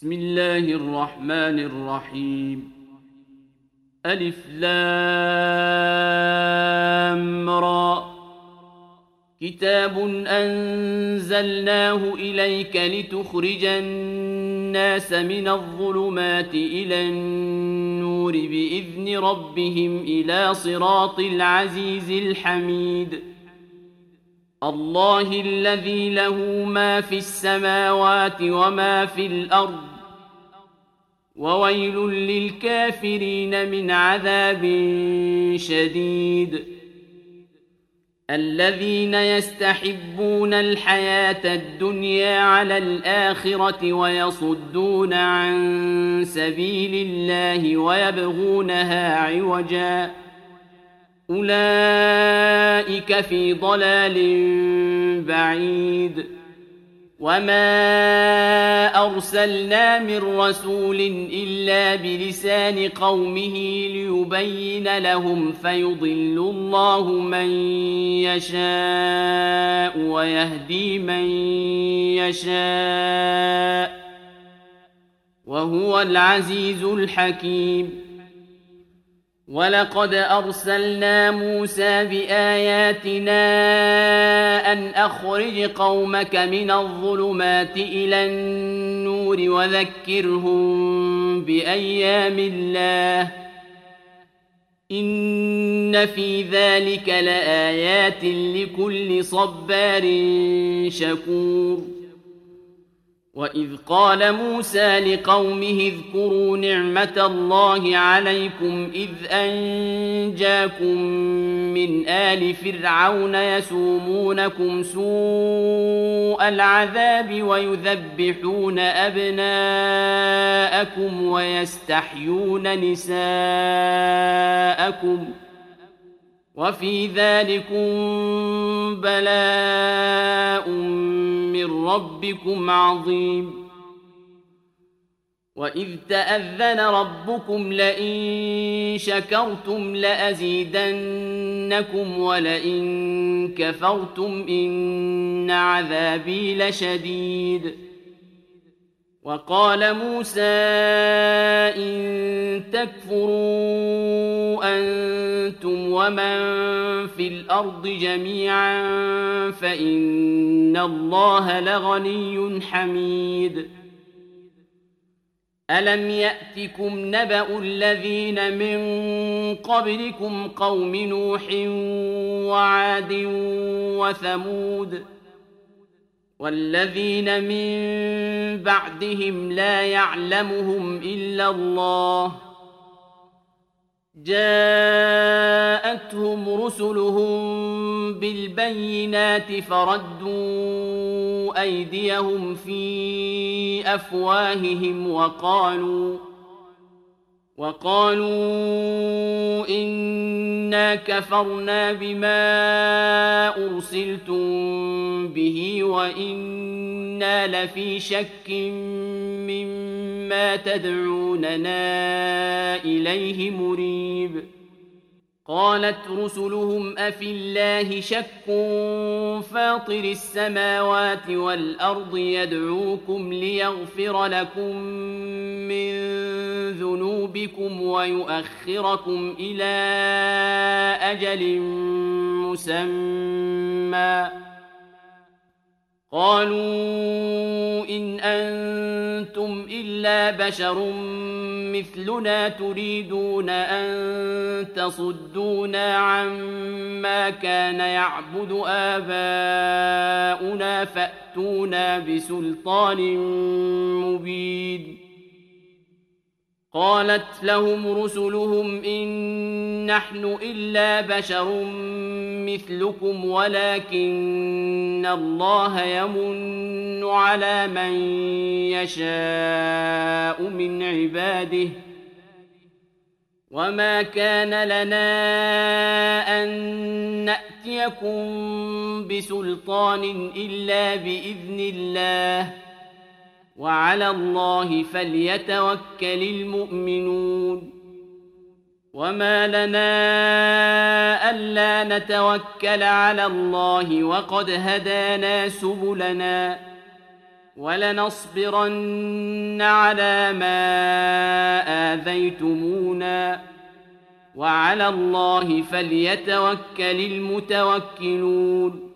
بسم الله الرحمن الرحيم. ألف لام را. كتاب أنزلناه إليك لتخرج الناس من الظلمات إلى النور بإذن ربهم إلى صراط العزيز الحميد. الله الذي له ما في السماوات وما في الأرض، وويل للكافرين من عذاب شديد. الذين يستحبون الحياة الدنيا على الآخرة ويصدون عن سبيل الله ويبغونها عوجا، أولئك في ضلال بعيد. وما أرسلنا من رسول إلا بلسان قومه ليبين لهم، فيضل الله من يشاء ويهدي من يشاء، وهو العزيز الحكيم. ولقد أرسلنا موسى بآياتنا أن أخرج قومك من الظلمات إلى النور وذكرهم بأيام الله، إن في ذلك لآيات لكل صبار شكور. وإذ قال موسى لقومه اذكروا نعمة الله عليكم إذ أنجاكم من آل فرعون يسومونكم سوء العذاب ويذبحون أبناءكم ويستحيون نساءكم، وفي ذلكم بلاء من ربكم عظيم. وإذ تأذن ربكم لئن شكرتم لأزيدنكم ولئن كفرتم إن عذابي لشديد. وقال موسى إن تكفروا أنتم ومن في الأرض جميعا فإن الله لغني حميد. ألم يأتكم نبأ الذين من قبلكم قوم نوح وعاد وثمود والذين من بعدهم لا يعلمهم إلا الله، جاءتهم رسلهم بالبينات فردوا أيديهم في أفواههم وقالوا إنا كفرنا بما أرسلتم به وإنا لفي شك مما تدعوننا إليه مريب. قالت رسلهم أفي الله شك فاطر السماوات والأرض يدعوكم ليغفر لكم من ذنوبكم ويؤخركم إلى أجل مسمى. قالوا إن أنتم إلا بشر مثلنا تريدون أن تصدونا عما كان يعبد آباؤنا فأتونا بسلطان مبين. قالت لهم رسلهم إن نحن إلا بشر مثلكم ولكن الله يمن على من يشاء من عباده، وما كان لنا أن نأتيكم بسلطان إلا بإذن الله، وعلى الله فليتوكل المؤمنون. وما لنا ألا نتوكل على الله وقد هدانا سبلنا ولنصبرن على ما آذيتمونا وعلى الله فليتوكل المتوكلون.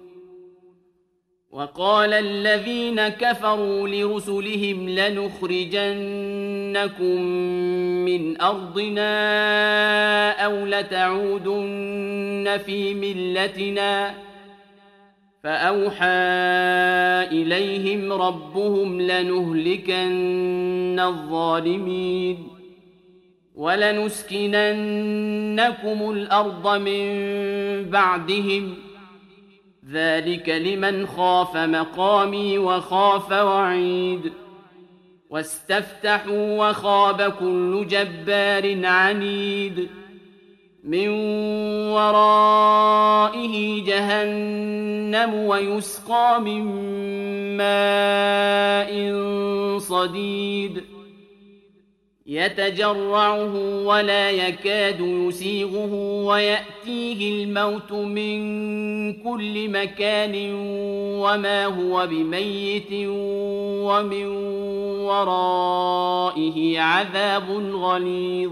وقال الذين كفروا لرسلهم لنخرجنكم من أرضنا أو لتعودن في ملتنا فأوحى إليهم ربهم لنهلكن الظالمين ولنسكننكم الأرض من بعدهم ذلك لمن خاف مقامي وخاف وعيد. واستفتحوا وخاب كل جبار عنيد من ورائه جهنم ويسقى من ماء صديد يتجرعه ولا يكاد يسيغه ويأتيه الموت من كل مكان وما هو بميت ومن ورائه عذاب غليظ.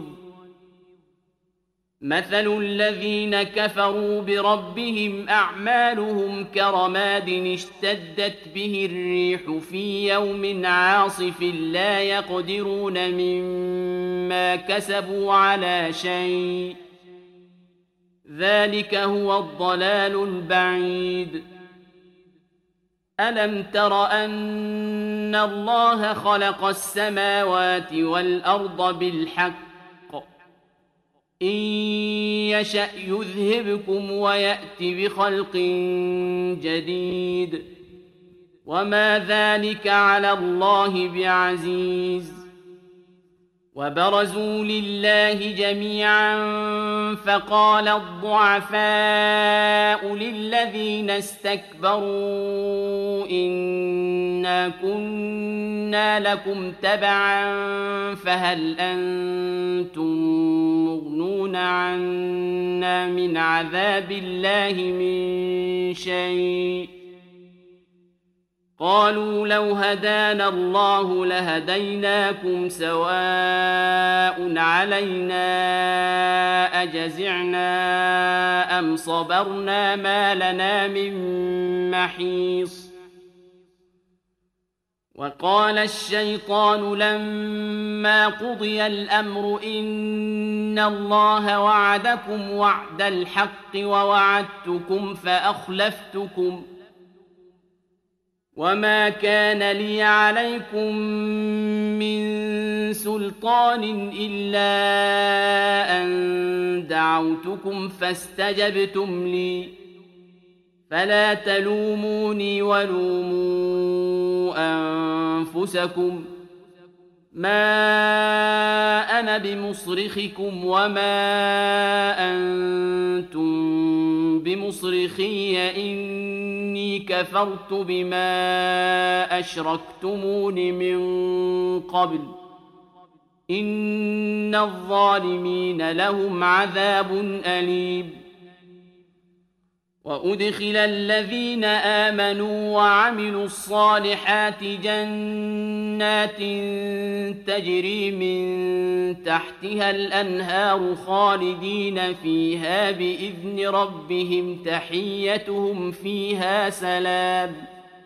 مثل الذين كفروا بربهم أعمالهم كرماد اشتدت به الريح في يوم عاصف لا يقدرون مما كسبوا على شيء ذلك هو الضلال البعيد. ألم تر أن الله خلق السماوات والأرض بالحق إن يشأ يذهبكم ويأت بخلق جديد وما ذلك على الله بعزيز. وبرزوا لله جميعا فقال الضعفاء للذين استكبروا إنا كنا لكم تبعا فهل أنتم مغنون عنا من عذاب الله من شيء قالوا لو هدانا الله لهديناكم سواء علينا أجزعنا أم صبرنا ما لنا من محيص. وقال الشيطان لما قضي الأمر إن الله وعدكم وعد الحق ووعدتكم فأخلفتكم وما كان لي عليكم من سلطان إلا أن دعوتكم فاستجبتم لي فلا تلوموني ولوموا أنفسكم ما أنا بمصرخكم وما أنتم بمصرخي إني كفرت بما أشركتمون من قبل إن الظالمين لهم عذاب أليم. وأدخل الذين آمنوا وعملوا الصالحات جنات تجري من تحتها الأنهار خالدين فيها بإذن ربهم تحيتهم فيها سلام.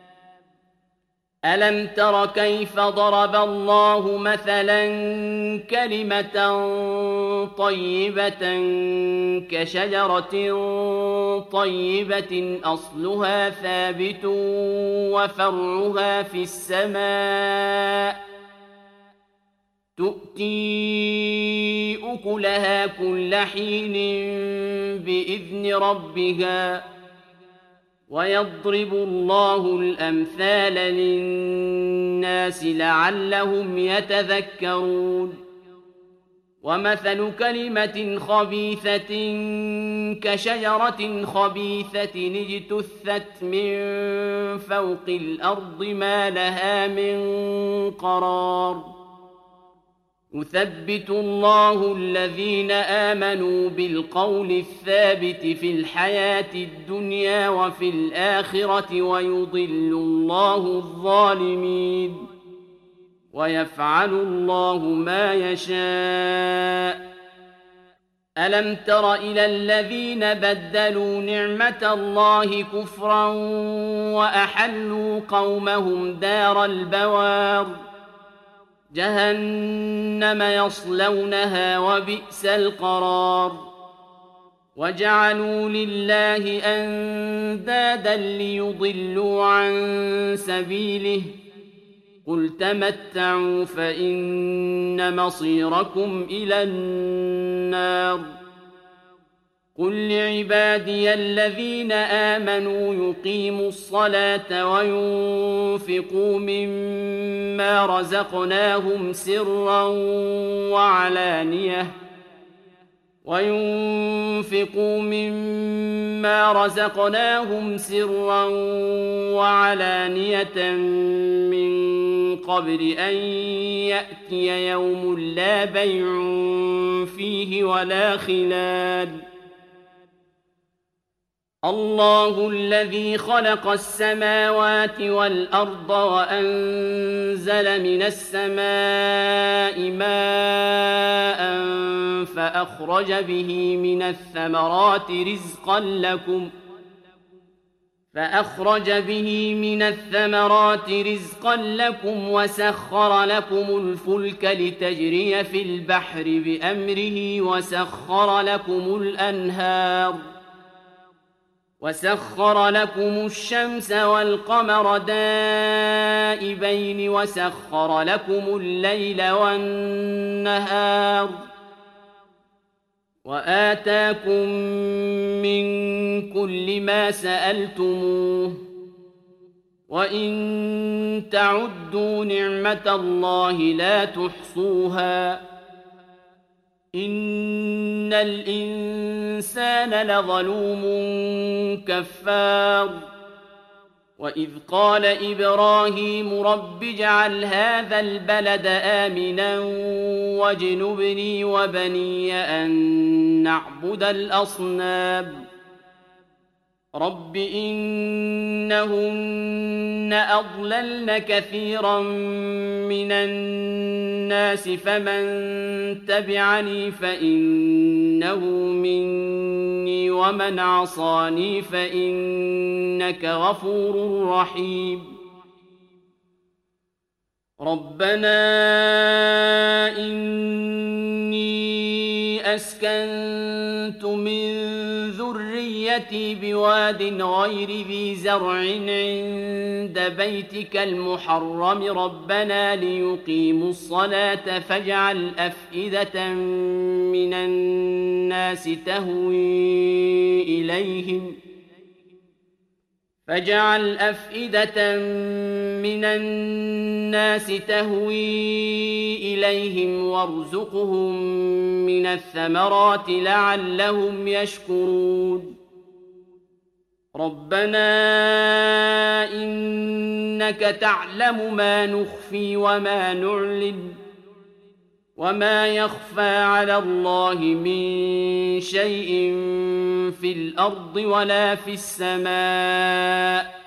ألم تر كيف ضرب الله مثلا كلمة طيبة كشجرة طيبة أصلها ثابت وفرعها في السماء تؤتي أكلها كل حين بإذن ربها ويضرب الله الأمثال للناس لعلهم يتذكرون. ومثل كلمة خبيثة كشجرة خبيثة اجتثت من فوق الأرض ما لها من قرار. يثبت الله الذين آمنوا بالقول الثابت في الحياة الدنيا وفي الآخرة ويضل الله الظالمين ويفعل الله ما يشاء. ألم تر إلى الذين بدلوا نعمة الله كفرا وأحلوا قومهم دار البوار جهنم يصلونها وبئس القرار وجعلوا لله أندادا ليضلوا عن سبيله قل تمتعوا فإن مصيركم إلى النار قل لعبادي الذين آمنوا يقيموا الصلاة وينفقوا مما رزقناهم سرا وعلانية من قبل أن يأتي يوم لا بيع فيه ولا خلال الله الذي خلق السماوات والأرض وأنزل من السماء ماء فأخرج به من الثمرات رزقا لكم وسخر لكم الفلك لتجري في البحر بأمره وسخر لكم الشمس والقمر دائبين وسخر لكم الليل والنهار وآتاكم من كل ما سألتموه وإن تعدوا نعمة الله لا تحصوها إن الإنسان لظلوم كفار وإذ قال إبراهيم رب اجعل هذا البلد آمنا واجنبني وبني أن نعبد الأصنام رب إنهن أضللن كثيرا من الناس فمن تبعني فإنه مني ومن عصاني فإنك غفور رحيم ربنا إني أسكنت من ذريتي بواد غير ذي زرع عند بيتك المحرم ربنا ليقيموا الصلاة فاجعل أفئدة من الناس تهوي إليهم وارزقهم من الثمرات لعلهم يشكرون ربنا إنك تعلم ما نخفي وما نعلن وما يخفى على الله من شيء في الأرض ولا في السماء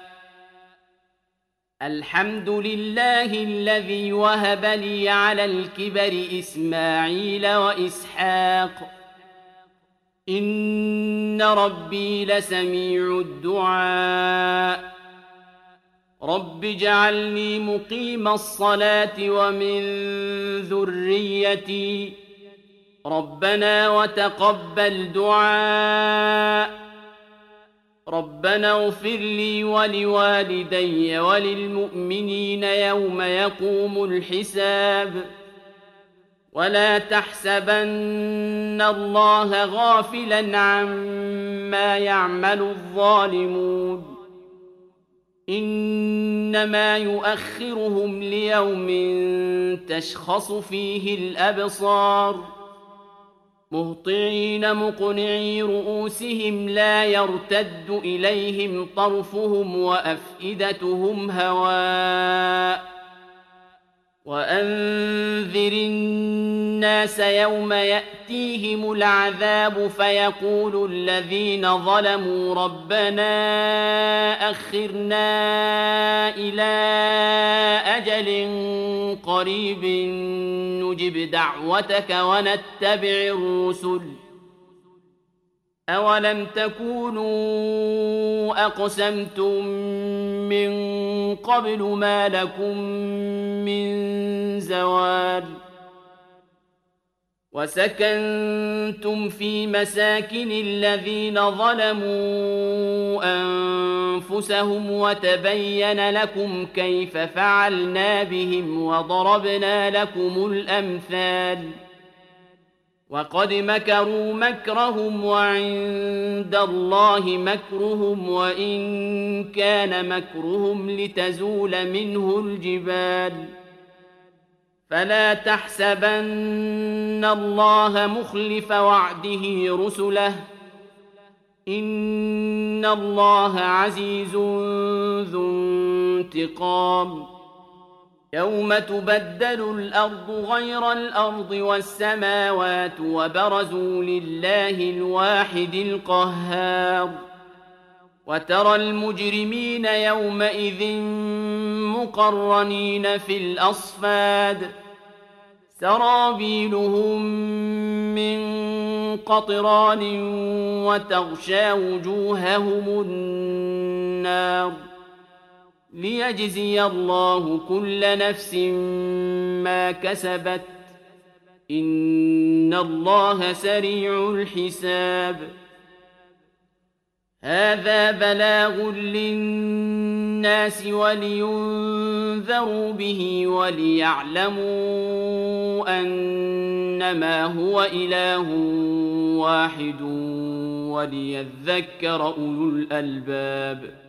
الحمد لله الذي وهب لي على الكبر إسماعيل وإسحاق إن ربي لسميع الدعاء رب اجعلني مقيم الصلاة ومن ذريتي ربنا وتقبل دعاء ربنا اغفر لي ولوالدي وللمؤمنين يوم يقوم الحساب ولا تحسبن الله غافلا عما يعمل الظالمون إنما يؤخرهم ليوم تشخص فيه الأبصار مهطعين مقنعي رؤوسهم لا يرتد إليهم طرفهم وأفئدتهم هواء وأنذر الناس يوم يأتيهم العذاب فيقول الذين ظلموا ربنا أخرنا إلى أجل قريب نجب دعوتك ونتبع الرسل أولم تكونوا أقسمتم من قبل ما لكم من زوال وسكنتم في مساكن الذين ظلموا أنفسهم وتبين لكم كيف فعلنا بهم وضربنا لكم الأمثال وقد مكروا مكرهم وعند الله مكرهم وإن كان مكرهم لتزول منه الجبال فلا تحسبن الله مخلف وعده رسله إن الله عزيز ذو انتقام يوم تبدل الأرض غير الأرض والسماوات وبرزوا لله الواحد القهار وترى المجرمين يومئذ مقرنين في الأصفاد سرابيلهم من قطران وتغشى وجوههم النار ليجزي الله كل نفس ما كسبت إن الله سريع الحساب هذا بلاغ للناس ولينذروا به وليعلموا أنما هو إله واحد وليذكر أولو الألباب